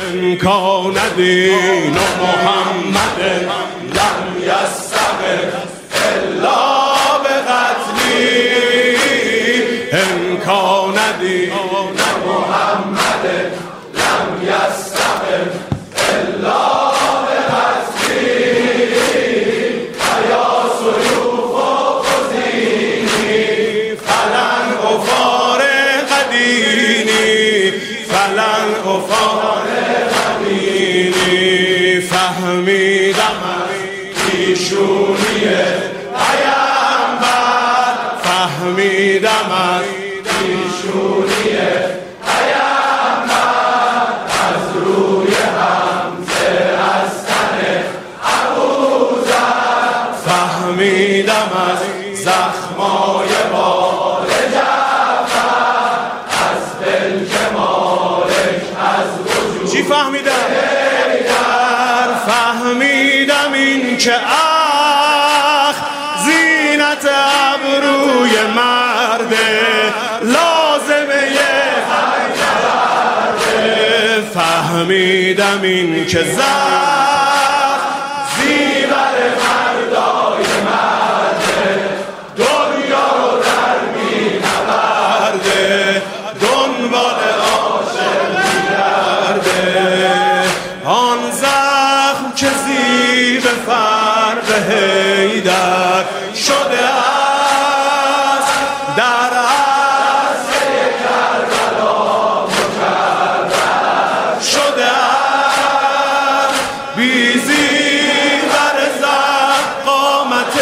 إن كان دين محمد لم يستقم إلا بقتلي إن كان دين محمد لم يستقم إلا بقتلي فيا سيوف خذيني فلن أفارق ديني فلن أفارق دينی فهمیدم ایشونیه پیامبر فهمیدم ایشونیه پیامبر از روی حمزه از تن ابوذر فهمیدم از زخمای بال جعفر از دل جمالش از وجود چی فهمیدم؟ فهمیدم این که اخ زینت ابروی مرده لازمه حیدره فهمیدم این که زخم زیور مردای مرده دنیا رو در می‌نورده دنبال عاشق می‌گرده آن زخم که زیب فرق حیدر شده است در عرصه کربلا مکرر شده است بی زیور زخم قامت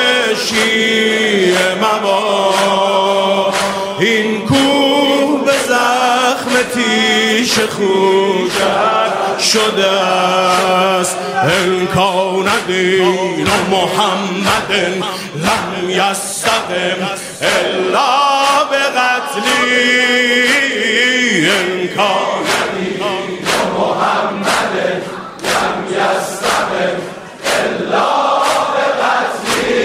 شیعه مبا این کوه به زخم تیش خوشر شده است إن كان دين محمد لم يستقم إلا بقتلي إن كان دين محمد لم يستقم إلا بقتلي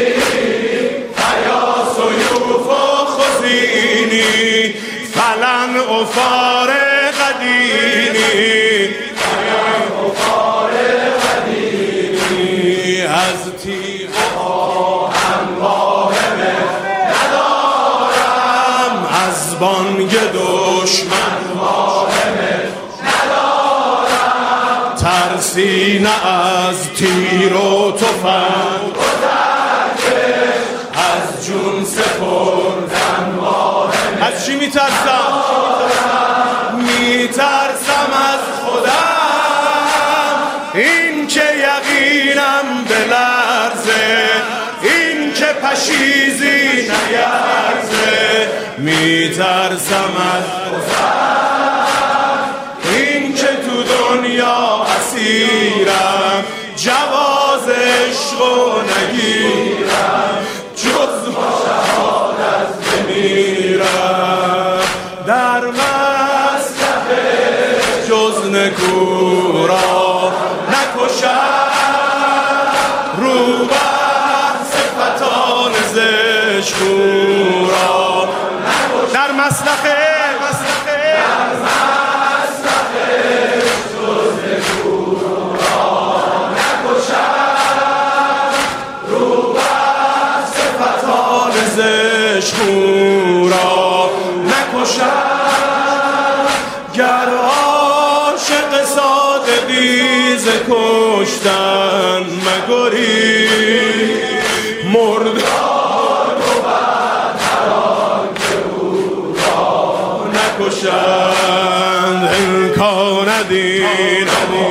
فيا سيوف خذيني فلن أفارق ديني از تیغ همراهمه ندارم از بانگ دشمن واهمه ندارم ترسی نه از تیر و تفنگ از جون سپردن واهمه از چی میترسم؟ میترسم از خودم این که یقینم بلرزه این که پشیزی نیرزه میترسم از خودم این که تو دنیا اسیرم جواز عشقو نگیرم جز با شهادت بمیرم در مسلح جز نکو را نکشم رو بر صفتان زشکو را در مسلح جز نکو را نکشم رو بر صفتان زشکو را نکشم گر عاشق صادقی ز کشتن مگری مردار و برتران که او را نکشند إن كان دين